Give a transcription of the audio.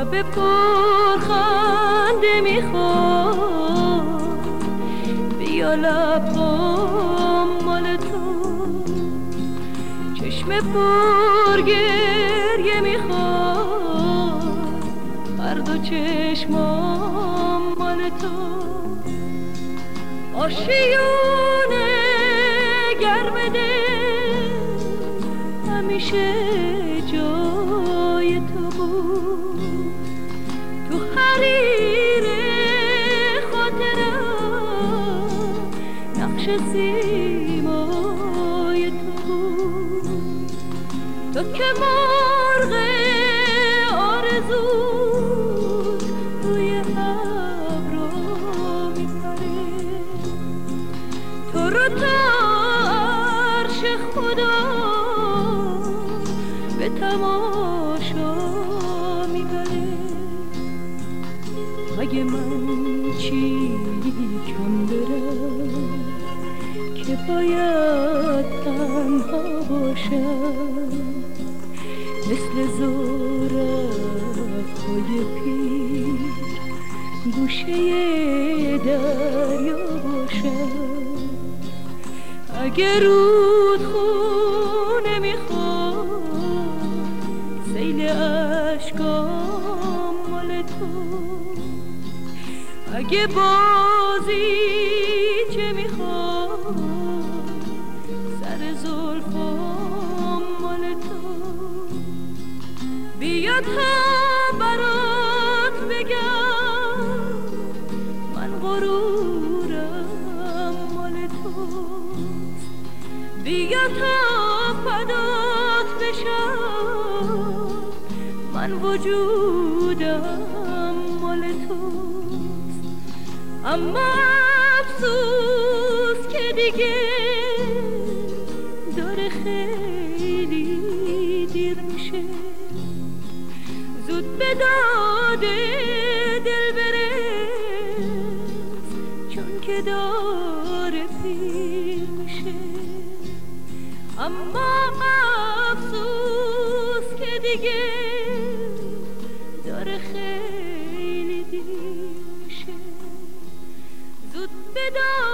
لب پرخنده میخواد، بیا لبام مال تو. چشم پرگریه میخواد، هر دو چشمام مال تو. آشیونه گرم دل همیشه جای تو بود، تو حریر خاطرم نقش سیمای تو بود. تو که مرغ آرزوت روی ابرا میپره، تو رو تا عرش خدا به تماشا میبره. مگه من چی کم دارم که باید تنها باشم، مثل زورق‌های پیر گوشه دریا باشم. اگه رودخونه میخواد، سیل اشکام مال تو. اگه بازیچه میخواد، سر زلفام مال تو. بیا تا برات بگم من غرورم مال توست. بیا تا فدات بشم من وجودم مال توست. اما افسوس که دیگه داره خیلی دیر میشه، زود به داد دل برس چون که داره پیر میشه. اما افسوس که دیگه داره خیلی دیر میشه، زود به داد